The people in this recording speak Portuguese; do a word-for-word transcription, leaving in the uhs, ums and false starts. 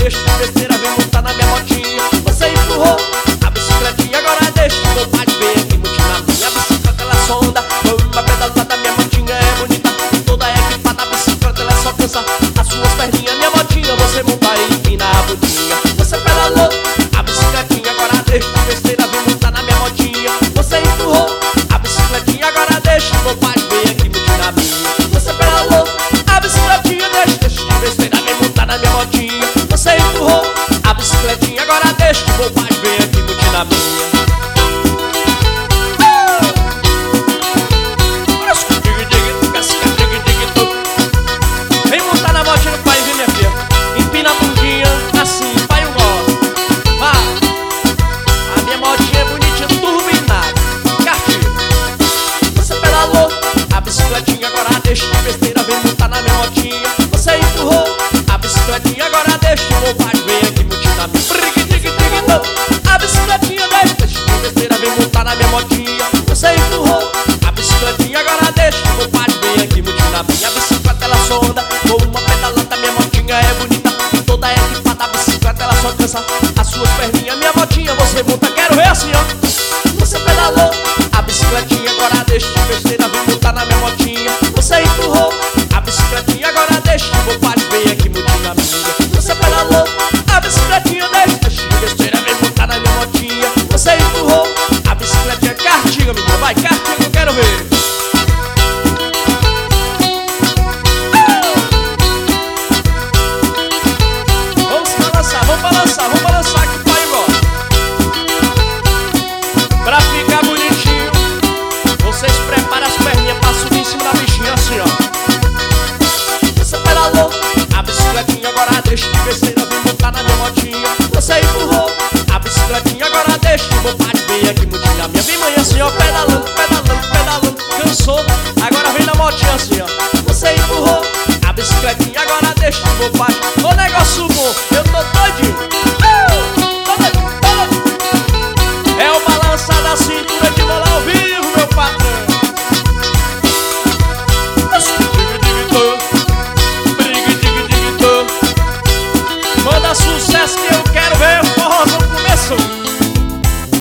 deixa de besteira, vem montar na minha motinha. Você empurrou a bicicletinha, agora deixa o meu pai ver aqui montar na minha bicicleta, ela só anda com uma pedalada. Minha motinha é bonita, toda equipada, a bicicleta ela só cansa as suas perninhas. Minha motinha, você monta e empina a bundinha. Você pedalou a bicicletinha, agora deixa de besteira, vem montar na minha motinha. Você empurrou a bicicletinha, agora deixa o meu pai ver aqui montar na minha. Você pedalou a bicicletinha, deixa, deixa de besteira, vem montar na minha motinha. Você empurrou a bicicletinha, agora deixa o meu pai ver aqui montar na minha. Vem montar na motinha do pai, vem minha filha. Empina a bundinha, assim, vai o nó. Vá. A minha motinha é bonitinha, turbinada, cartinha. Você pedalou a bicicletinha, agora deixa de besteira, vem montar na minha motinha. Você empurrou a bicicletinha, agora deixa o meu pai ver aqui montar na minha. A bicicletinha, deixa, deixa de besteira, vem montar na minha motinha. Você empurrou a bicicletinha, agora deixa o meu pai ver aqui montar na minha. A bicicleta ela só anda com uma pedalada, minha motinha é bonita, toda equipada, a bicicleta ela só cansa as suas perninhas. Minha motinha você monta, quero ver assim, ó. Você pedalou a bicicletinha, agora deixa de besteira, vem montar na minha motinha. Você empurrou a bicicletinha, agora deixa o meu pai ver aqui montar na minha. Você pedalou a bicicletinha, deixa, deixa de besteira, vem montar na minha motinha. Você empurrou a bicicletinha, cartinha, menina, vai, cartinha que eu quero ver. Vamos balançar, vamos balançar aqui para ir embora. Pra ficar bonitinho, vocês preparam as perninhas pra subir em cima da bichinha assim, ó. Você pedalou a bicicletinha, agora deixa de besteira, vem montar na minha motinha. Você empurrou a bicicletinha, agora deixa o meu pai ver aqui montar na minha. Vem manhã assim, ó, pedalando, pedalando, pedalando, cansou, agora vem na motinha assim, ó. Você empurrou a bicicletinha, agora deixa o meu pai. Ô negócio bom, eu tô doidinho. É o balançar da cintura de bola ao vivo, meu patrão. Manda sucesso que eu